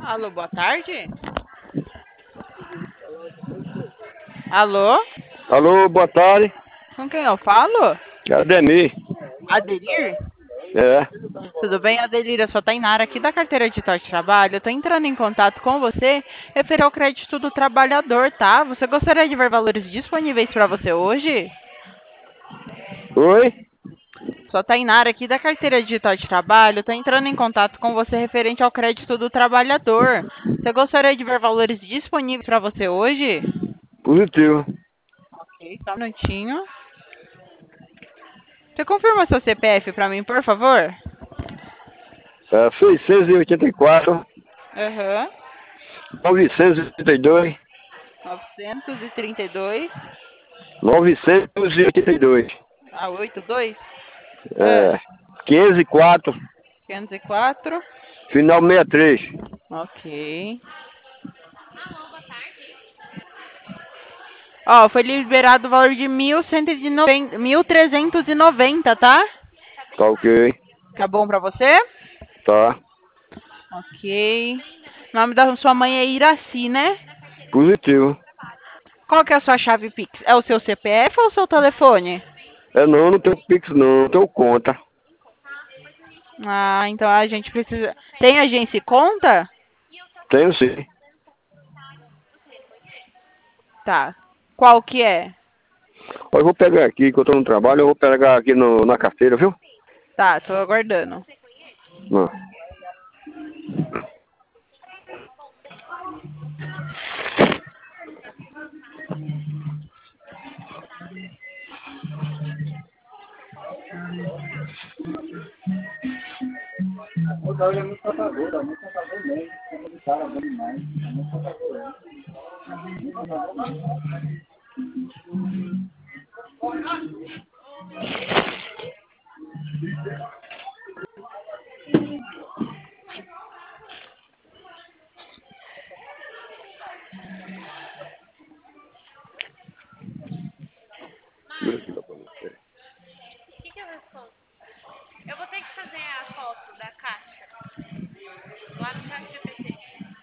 Alô, boa tarde. Alô? Alô, boa tarde. Com quem eu falo? É Ademir. Adelir? É. Tudo bem, Adelir? Eu sou a Tainara aqui da carteira de trabalho. Eu tô entrando em contato com você referente ao crédito do trabalhador, tá? Você gostaria de ver valores disponíveis para você hoje? Oi? Sou a Tainara aqui da carteira digital de trabalho. Tô entrando em contato com você referente ao crédito do trabalhador. Você gostaria de ver valores disponíveis para você hoje? Positivo. Ok, só um minutinho. Você confirma seu CPF para mim, por favor? É 684, Aham. 982, 932 982. a 82. É. 504, 504. final 63. Ok. Ó, foi liberado o valor de 1.390, tá? Tá ok. Tá bom pra você? Tá. Ok. O nome da sua mãe é Iraci, né? Positivo. Qual que é a sua chave Pix? É o seu CPF ou o seu telefone? É não, não tenho Pix não, não tenho conta. Ah, então a gente precisa... Tem agência e conta? Tenho sim. Tá. Qual que é? Ó, eu vou pegar aqui, que eu tô no trabalho, eu vou pegar aqui na carteira, viu? Tá, tô aguardando. Não. Eu vou ter que fazer a foto da caixa lá no chat GPT.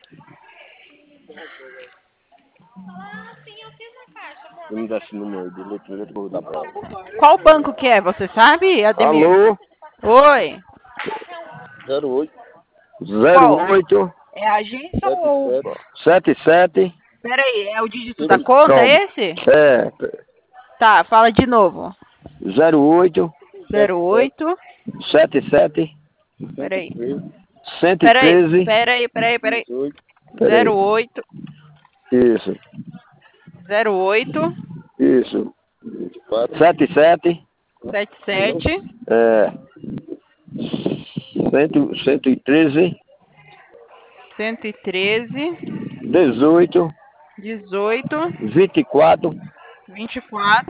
Ah, sim, eu fiz na caixa, amor. Vamos dar esse número de letra, eu vou dar pra ela. Qual banco que é? Você sabe, Ademir? Alô? Oi. 08. Qual? 08 É a agência ou... 77. Pera aí, é o dígito da conta Calma. esse? É. Tá, fala de novo. 08 08. 77 Pera aí. 113. Pera aí. Peraí. 08. Isso. 08. Isso. 77. 77. É. 113. 113. 18. 18. 24. 24.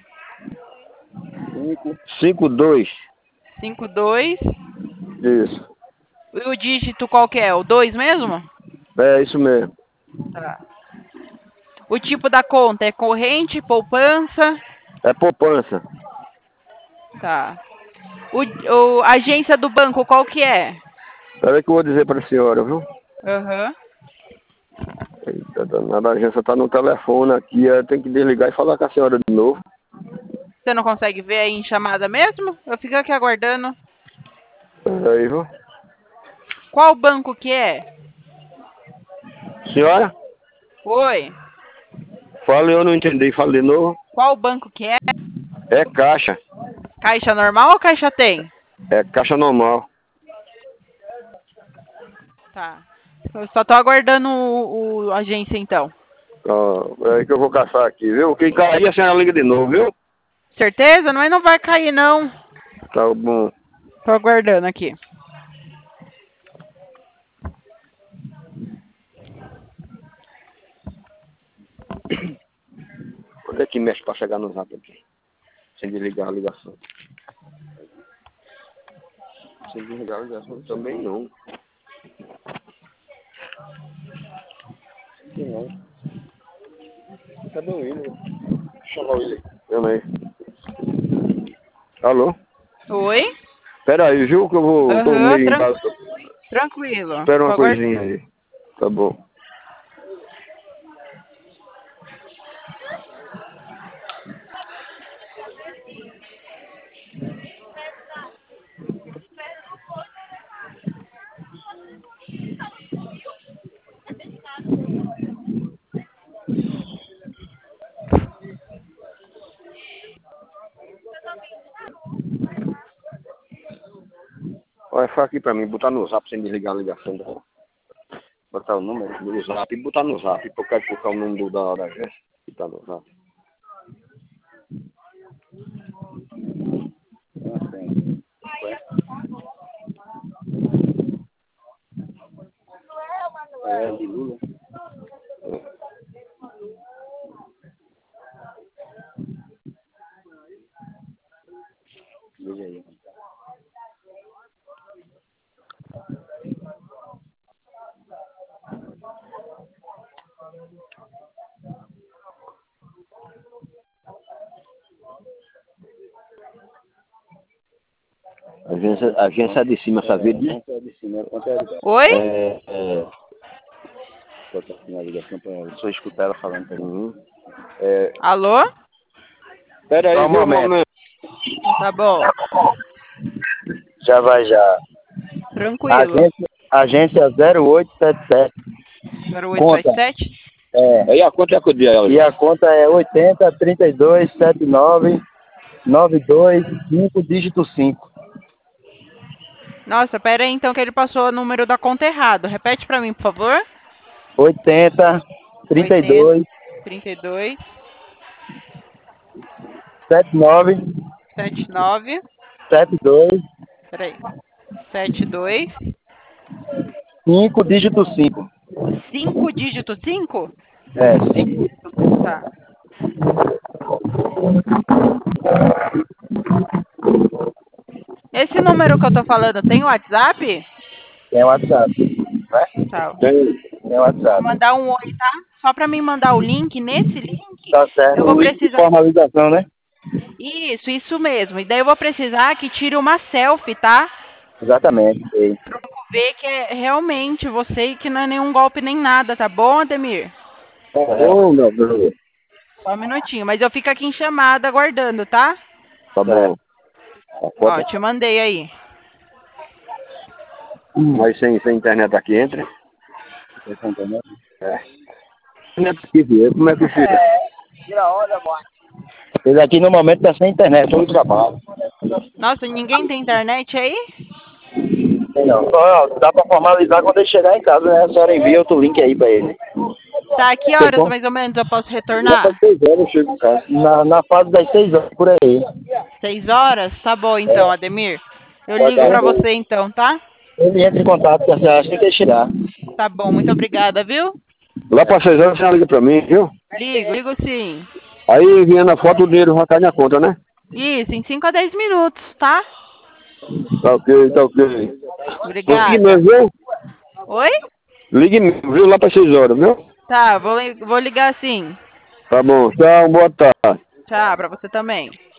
52. 52. Isso. E o dígito qual que é? O 2 mesmo? É isso mesmo. Tá. O tipo da conta é corrente, poupança? É poupança. Tá. A agência do banco qual que é? Peraí que eu vou dizer para a senhora, viu? Aham. Eita, danada, a agência tá no telefone aqui, tem que desligar e falar com a senhora de novo. Você não consegue ver aí em chamada mesmo? Eu fico aqui aguardando. Peraí, viu? Qual banco que é? Senhora? Oi. Fala, eu não entendi, fala de novo. Qual banco que é? É caixa. Caixa normal ou caixa tem? É caixa normal. Tá. Eu só tô aguardando a agência então. É aí que eu vou caçar aqui, viu? Quem cair, a senhora liga de novo, viu? Certeza? Mas não vai cair não. Tá bom. Tô aguardando aqui. Quando é que mexe pra chegar no zap aqui? Sem desligar a ligação. Sem desligar a ligação também não. Que não. Cadê o William? Chama o William. Chama aí. Alô? Oi? Pera aí, viu que eu vou. Tô Aham, meio em casa. tranquilo. Espera Tô uma aguardando. coisinha aí. Tá bom. Olha, fala aqui pra mim, botar no zap sem desligar a ligação. Botar o número do zap e botar no zap, porque eu quero colocar o número da agência. Botar no zap. É de Lula. Veja aí. Agência de cima, essa verde, né? Oi? Só escutar ela falando pra mim. Alô? Pera aí, um momento. Tá bom. Já vai, já. Tranquilo. Agência 0877. 0877? Aí a conta é com o dia. E a conta é 80 32 79 92 5 dígito 5. Nossa, pera aí então que ele passou o número da conta errado. Repete pra mim, por favor. 80 32 32 79 79. 72 Peraí. 72 5 dígito 5. 5 dígito 5? É, 5. Tá. Esse número que eu tô falando tem WhatsApp? Tem WhatsApp. Né? Tá. Tem Vou WhatsApp. mandar um oi, tá? Só pra mim mandar o link. Nesse link, Tá certo. eu vou O link de precisar... formalização, né? Isso mesmo. E daí eu vou precisar que tire uma selfie, tá? Exatamente. Sei. Pra eu ver que é realmente você e que não é nenhum golpe nem nada, tá bom, Ademir? Ô, meu Deus. Só um minutinho. Mas eu fico aqui em chamada aguardando, tá? Tá bom. Ó, te mandei aí. Mas sem internet aqui entra? Sem internet? É. Internet aqui, viu? Como é que fica? Ele aqui no momento tá sem internet, todo trabalho. Nossa, ninguém tem internet aí? Tem não. Ó, dá pra formalizar quando ele chegar em casa, né? A senhora envia outro link aí pra ele. Tá, que horas mais ou menos eu posso retornar? 6 horas eu chego em casa. Na fase das 6 horas, por aí. 6 horas? Tá bom então, Ademir. Eu ligo pra você então, tá? Ele entra em contato com a senhora assim que ele chegar. Tá bom, muito obrigada, viu? Lá pra 6 horas você liga pra mim, viu? Ligo sim. Aí vindo a foto, o dinheiro vai cair na conta, né? Isso, em 5 a 10 minutos, tá? Tá ok, tá ok. Obrigada. Ligue mesmo, viu? Oi? Ligue mesmo, viu? Lá pra 6 horas, viu? Tá, vou ligar sim. Tá bom, tchau, boa tarde. Tchau, pra você também.